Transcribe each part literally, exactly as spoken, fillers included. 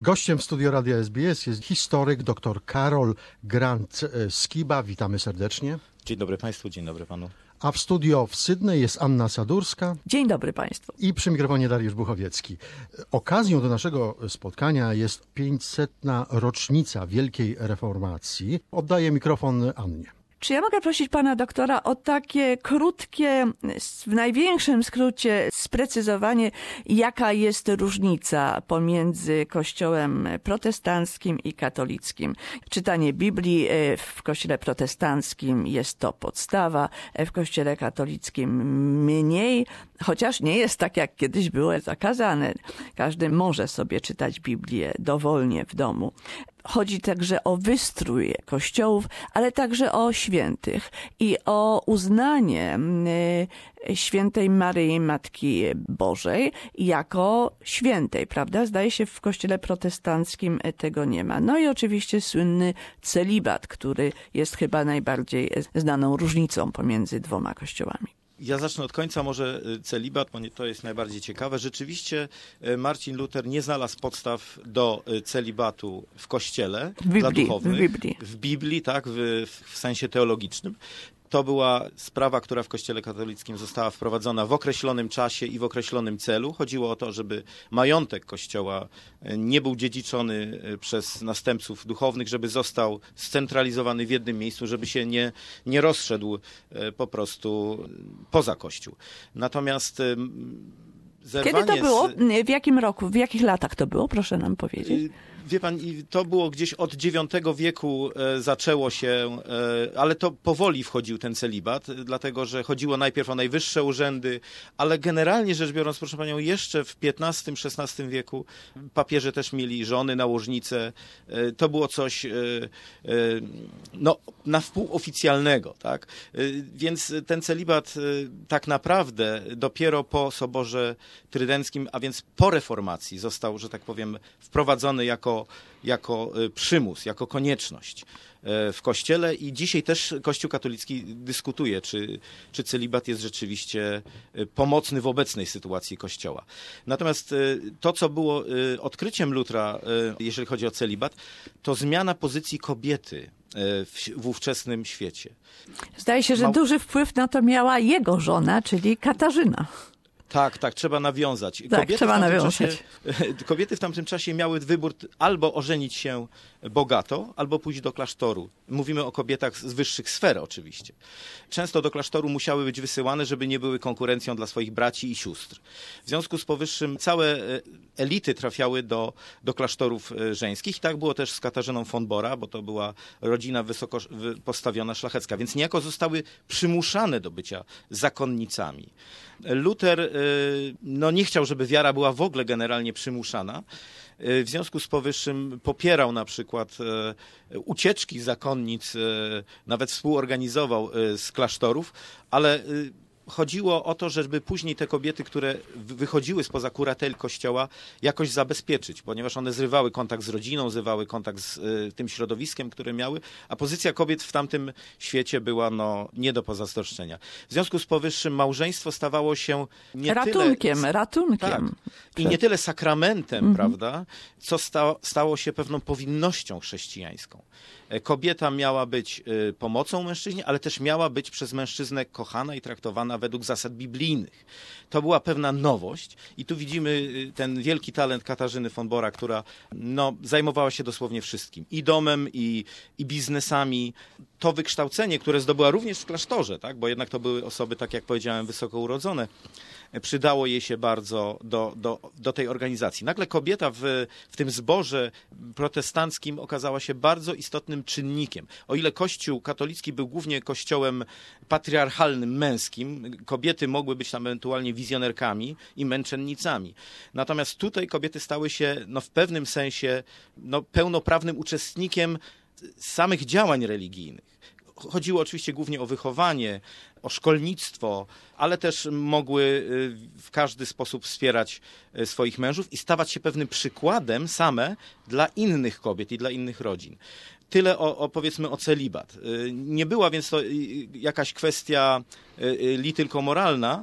Gościem w studio Radia S B S jest historyk dr Karol Grant-Skiba. Witamy serdecznie. Dzień dobry Państwu, dzień dobry Panu. A w studio w Sydney jest Anna Sadurska. Dzień dobry Państwu. I przy mikrofonie Dariusz Buchowiecki. Okazją do naszego spotkania jest pięćsetna rocznica Wielkiej Reformacji. Oddaję mikrofon Annie. Czy ja mogę prosić pana doktora o takie krótkie, w największym skrócie sprecyzowanie, jaka jest różnica pomiędzy kościołem protestanckim i katolickim? Czytanie Biblii w kościele protestanckim jest to podstawa, w kościele katolickim mniej, chociaż nie jest tak, jak kiedyś było zakazane. Każdy może sobie czytać Biblię dowolnie w domu. Chodzi także o wystrój kościołów, ale także o świętych i o uznanie świętej Maryi, Matki Bożej, jako świętej, prawda? Zdaje się, w kościele protestanckim tego nie ma. No i oczywiście słynny celibat, który jest chyba najbardziej znaną różnicą pomiędzy dwoma kościołami. Ja zacznę od końca, może celibat, bo to jest najbardziej ciekawe. Rzeczywiście Marcin Luther nie znalazł podstaw do celibatu w Kościele w Biblii, dla duchownych. W Biblii, w Biblii tak, w, w sensie teologicznym. To była sprawa, która w Kościele katolickim została wprowadzona w określonym czasie i w określonym celu. Chodziło o to, żeby majątek Kościoła nie był dziedziczony przez następców duchownych, żeby został scentralizowany w jednym miejscu, żeby się nie, nie rozszedł po prostu poza Kościół. Natomiast zerwanie Kiedy to było? Z... W jakim roku? W jakich latach to było? Proszę nam powiedzieć. Wie pan, to było gdzieś od dziewiątego wieku e, zaczęło się, e, ale to powoli wchodził ten celibat, dlatego że chodziło najpierw o najwyższe urzędy, ale generalnie rzecz biorąc, proszę panią, jeszcze w piętnastym szesnastym wieku papieże też mieli żony, nałożnice. E, to było coś e, e, no, na wpół oficjalnego, tak? E, więc ten celibat e, tak naprawdę dopiero po Soborze Trydenckim, a więc po reformacji został, że tak powiem, wprowadzony jako jako przymus, jako konieczność w Kościele i dzisiaj też Kościół katolicki dyskutuje, czy, czy celibat jest rzeczywiście pomocny w obecnej sytuacji Kościoła. Natomiast to, co było odkryciem Lutra, jeżeli chodzi o celibat, to zmiana pozycji kobiety w, w ówczesnym świecie. Zdaje się, że Mał... duży wpływ na to miała jego żona, czyli Katarzyna. Tak, tak, trzeba nawiązać. Tak, kobiety trzeba nawiązać. Czasie, kobiety w tamtym czasie miały wybór albo ożenić się bogato, albo pójść do klasztoru. Mówimy o kobietach z wyższych sfer oczywiście. Często do klasztoru musiały być wysyłane, żeby nie były konkurencją dla swoich braci i sióstr. W związku z powyższym całe elity trafiały do, do klasztorów żeńskich. I tak było też z Katarzyną von Bora, bo to była rodzina wysoko postawiona, szlachecka. Więc niejako zostały przymuszane do bycia zakonnicami. Luther no, nie chciał, żeby wiara była w ogóle generalnie przymuszana. W związku z powyższym popierał na przykład ucieczki zakonnic, nawet współorganizował z klasztorów, ale chodziło o to, żeby później te kobiety, które wychodziły spoza kurateli Kościoła, jakoś zabezpieczyć, ponieważ one zrywały kontakt z rodziną, zrywały kontakt z y, tym środowiskiem, które miały, a pozycja kobiet w tamtym świecie była no, nie do pozazdroszczenia. W związku z powyższym małżeństwo stawało się nie ratunkiem, tyle... ratunkiem. Tak, i nie tyle sakramentem, mhm. prawda, co sta, stało się pewną powinnością chrześcijańską. Kobieta miała być y, pomocą mężczyźnie, ale też miała być przez mężczyznę kochana i traktowana według zasad biblijnych. To była pewna nowość i tu widzimy y, ten wielki talent Katarzyny von Bora, która no, zajmowała się dosłownie wszystkim. I domem, i, i biznesami. To wykształcenie, które zdobyła również w klasztorze, tak? Bo jednak to były osoby, tak jak powiedziałem, wysoko urodzone, przydało jej się bardzo do, do, do tej organizacji. Nagle kobieta w, w tym zborze protestanckim okazała się bardzo istotnym czynnikiem. O ile Kościół katolicki był głównie kościołem patriarchalnym, męskim, kobiety mogły być tam ewentualnie wizjonerkami i męczennicami. Natomiast tutaj kobiety stały się no, w pewnym sensie no, pełnoprawnym uczestnikiem samych działań religijnych. Chodziło oczywiście głównie o wychowanie, o szkolnictwo, ale też mogły w każdy sposób wspierać swoich mężów i stawać się pewnym przykładem same dla innych kobiet i dla innych rodzin. Tyle o, o powiedzmy o celibat. Nie była więc to jakaś kwestia li tylko moralna,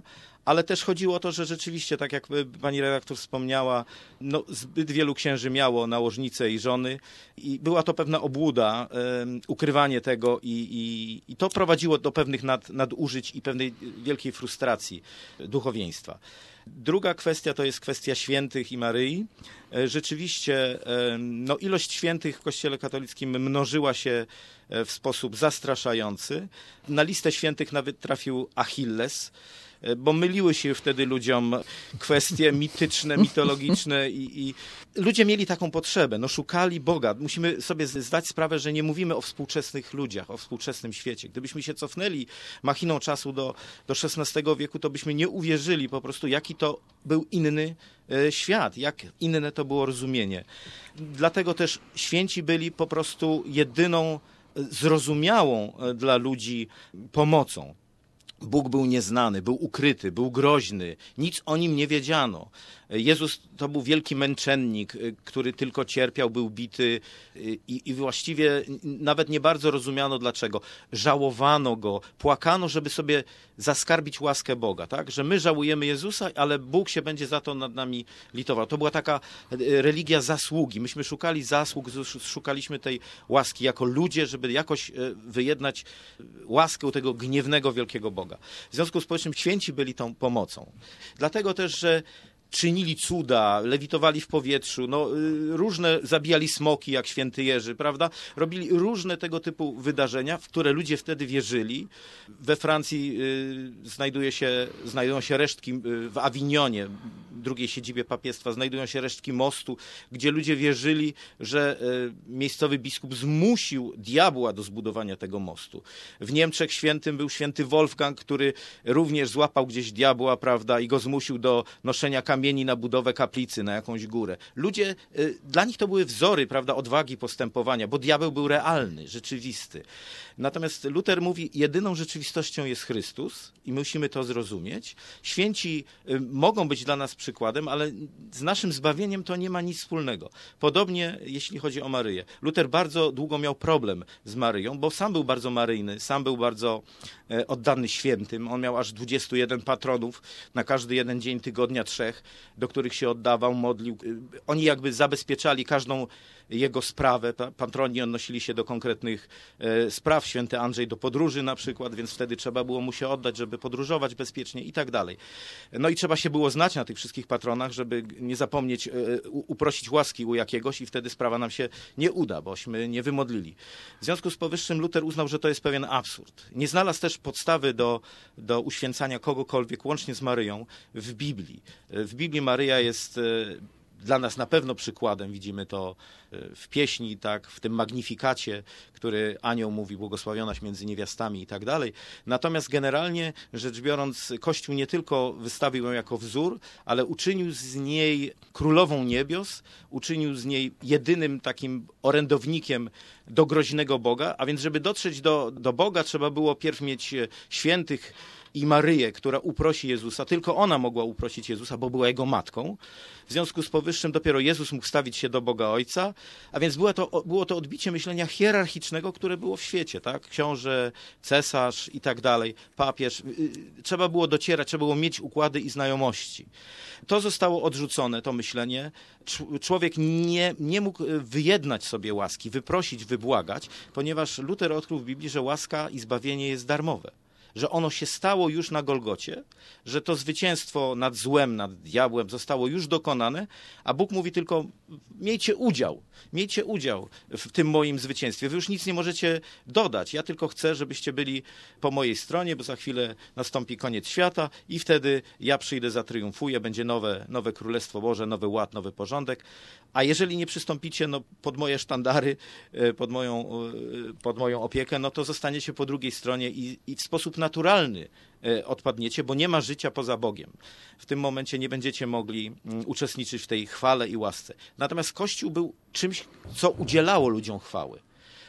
ale też chodziło o to, że rzeczywiście, tak jak pani redaktor wspomniała, no, zbyt wielu księży miało nałożnice i żony i była to pewna obłuda, um, ukrywanie tego i, i, i to prowadziło do pewnych nad, nadużyć i pewnej wielkiej frustracji duchowieństwa. Druga kwestia to jest kwestia świętych i Maryi. Rzeczywiście no, ilość świętych w Kościele katolickim mnożyła się w sposób zastraszający. Na listę świętych nawet trafił Achilles, bo myliły się wtedy ludziom kwestie mityczne, mitologiczne i, i ludzie mieli taką potrzebę, no szukali Boga. Musimy sobie zdać sprawę, że nie mówimy o współczesnych ludziach, o współczesnym świecie. Gdybyśmy się cofnęli machiną czasu do, do szesnastego wieku, to byśmy nie uwierzyli po prostu, jaki to był inny świat, jak inne to było rozumienie. Dlatego też święci byli po prostu jedyną zrozumiałą dla ludzi pomocą. Bóg był nieznany, był ukryty, był groźny, nic o nim nie wiedziano. Jezus to był wielki męczennik, który tylko cierpiał, był bity i, i właściwie nawet nie bardzo rozumiano dlaczego. Żałowano go, płakano, żeby sobie zaskarbić łaskę Boga, tak? Że my żałujemy Jezusa, ale Bóg się będzie za to nad nami litował. To była taka religia zasługi. Myśmy szukali zasług, szukaliśmy tej łaski jako ludzie, żeby jakoś wyjednać łaskę u tego gniewnego, wielkiego Boga. W związku z powyższym święci byli tą pomocą. Dlatego też, że czynili cuda, lewitowali w powietrzu, no, różne, zabijali smoki jak święty Jerzy, prawda? Robili różne tego typu wydarzenia, w które ludzie wtedy wierzyli. We Francji y, znajduje się, znajdują się resztki, y, w Awinionie, drugiej siedzibie papiestwa, znajdują się resztki mostu, gdzie ludzie wierzyli, że y, miejscowy biskup zmusił diabła do zbudowania tego mostu. W Niemczech świętym był święty Wolfgang, który również złapał gdzieś diabła, prawda, i go zmusił do noszenia kamieni kamieni na budowę kaplicy, na jakąś górę. Ludzie, y, dla nich to były wzory, prawda, odwagi postępowania, bo diabeł był realny, rzeczywisty. Natomiast Luter mówi, jedyną rzeczywistością jest Chrystus i musimy to zrozumieć. Święci y, mogą być dla nas przykładem, ale z naszym zbawieniem to nie ma nic wspólnego. Podobnie jeśli chodzi o Maryję. Luter bardzo długo miał problem z Maryją, bo sam był bardzo maryjny, sam był bardzo e, oddany świętym. On miał aż dwudziestu jeden patronów, na każdy jeden dzień tygodnia trzech, do których się oddawał, modlił. Oni jakby zabezpieczali każdą jego sprawę. Patroni odnosili się do konkretnych e, spraw. Święty Andrzej do podróży na przykład, więc wtedy trzeba było mu się oddać, żeby podróżować bezpiecznie i tak dalej. No i trzeba się było znać na tych wszystkich patronach, żeby nie zapomnieć e, uprosić łaski u jakiegoś i wtedy sprawa nam się nie uda, bośmy nie wymodlili. W związku z powyższym Luter uznał, że to jest pewien absurd. Nie znalazł też podstawy do, do uświęcania kogokolwiek, łącznie z Maryją, w Biblii. W Biblii Maryja jest dla nas na pewno przykładem, widzimy to w pieśni, tak, w tym magnifikacie, który anioł mówi, błogosławionaś między niewiastami i tak dalej. Natomiast generalnie rzecz biorąc, Kościół nie tylko wystawił ją jako wzór, ale uczynił z niej królową niebios, uczynił z niej jedynym takim orędownikiem do groźnego Boga, a więc żeby dotrzeć do, do Boga, trzeba było pierw mieć świętych i Maryję, która uprosi Jezusa. Tylko ona mogła uprosić Jezusa, bo była jego matką. W związku z powyższym dopiero Jezus mógł stawić się do Boga Ojca, a więc było to, było to odbicie myślenia hierarchicznego, które było w świecie, tak? Książę, cesarz i tak dalej, papież. Trzeba było docierać, trzeba było mieć układy i znajomości. To zostało odrzucone, to myślenie. Człowiek nie, nie mógł wyjednać sobie łaski, wyprosić, wybłagać, ponieważ Luter odkrył w Biblii, że łaska i zbawienie jest darmowe. Że ono się stało już na Golgocie, że to zwycięstwo nad złem, nad diabłem zostało już dokonane, a Bóg mówi tylko, miejcie udział, miejcie udział w tym moim zwycięstwie. Wy już nic nie możecie dodać. Ja tylko chcę, żebyście byli po mojej stronie, bo za chwilę nastąpi koniec świata i wtedy ja przyjdę, zatriumfuję, będzie nowe, nowe Królestwo Boże, nowy ład, nowy porządek. A jeżeli nie przystąpicie no, pod moje sztandary, pod moją, pod moją opiekę, no to zostaniecie po drugiej stronie i, i w sposób naturalny odpadniecie, bo nie ma życia poza Bogiem. W tym momencie nie będziecie mogli uczestniczyć w tej chwale i łasce. Natomiast Kościół był czymś, co udzielało ludziom chwały.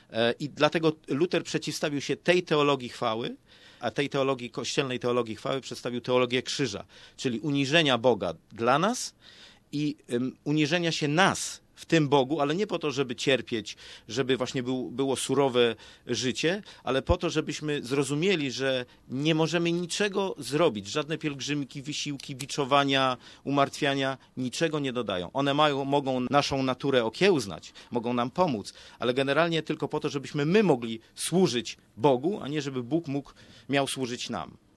I dlatego Luter przeciwstawił się tej teologii chwały, a tej teologii, kościelnej teologii chwały przedstawił teologię krzyża, czyli uniżenia Boga dla nas i um, uniżenia się nas w tym Bogu, ale nie po to, żeby cierpieć, żeby właśnie był, było surowe życie, ale po to, żebyśmy zrozumieli, że nie możemy niczego zrobić. Żadne pielgrzymki, wysiłki, biczowania, umartwiania niczego nie dodają. One mają, mogą naszą naturę okiełznać, mogą nam pomóc, ale generalnie tylko po to, żebyśmy my mogli służyć Bogu, a nie żeby Bóg mógł, miał służyć nam.